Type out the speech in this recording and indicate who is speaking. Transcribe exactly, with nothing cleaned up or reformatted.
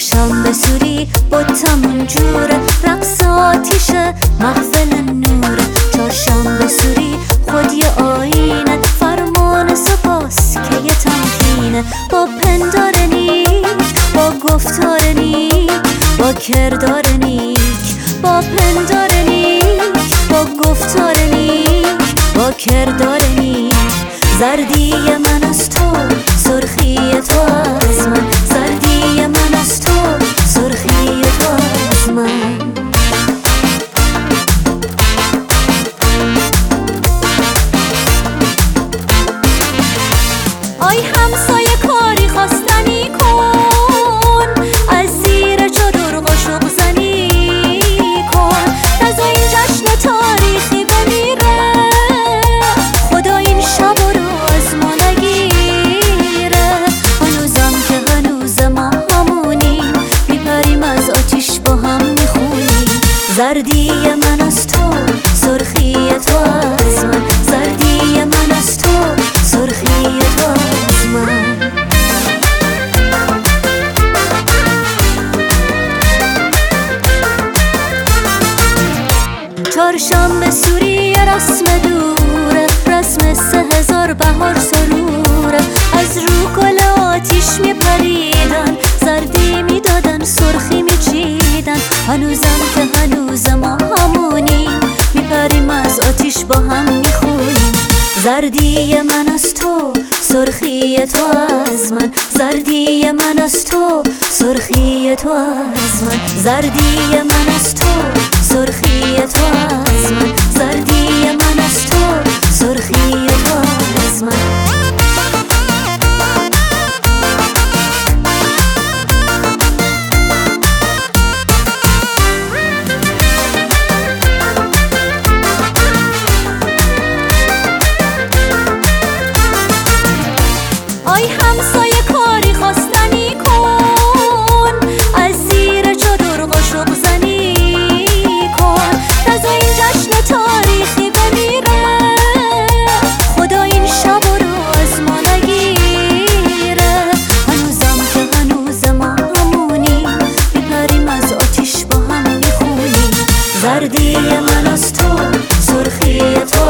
Speaker 1: چهارشنبه سوری بوتمون جوره، رقص آتیشه محفل نوره. چهارشنبه سوری خود یه آینه، فرمان سپاس که یه تمکینه. با پندار نیک، با گفتار نیک، با کردار نیک. با پندار نیک، با گفتار نیک، با کردار نیک. زردی من از تو، سرخی تو از من. زردی من از تو، سرخی تو از من. آی همسایه کاری خواستنی کن، از زیر چادر قاشق زنی کن. نزا این جشن تاریخی بمیره، خدا این شب رو از ما نگیره. هنوزم که هنوز ما همونیم، میپریم از آتیش با هم میخونیم. زردی من از تو، سرخی تو از من. زردی من از تو، سرخی تو از من. چهارشنبه سوری رسم دوره، رسم سه هزار بهار سروره. از رو گل آتیش میپریدن، زردی میدادن، سرخی میچیدن. هنوزم که هنوز ما همونیم، میپریم از آتیش با هم میخونیم. زردی من از تو، سرخی تو از من. زردی من از تو، سرخی تو از من. زردی من از تو، سرخی تو از من. زردی من از تو، سرخی تو از من. آی همسایه کاری خواستنی کن، از زیر چادر قاشق زنی کن. نزا این جشن تاریخی بمیره، خدا این شب رو از ما نگیره. هنوزم که هنوز ما همونیم، میپریم از آتیش با هم میخونیم. زردی من از تو، سرخی تو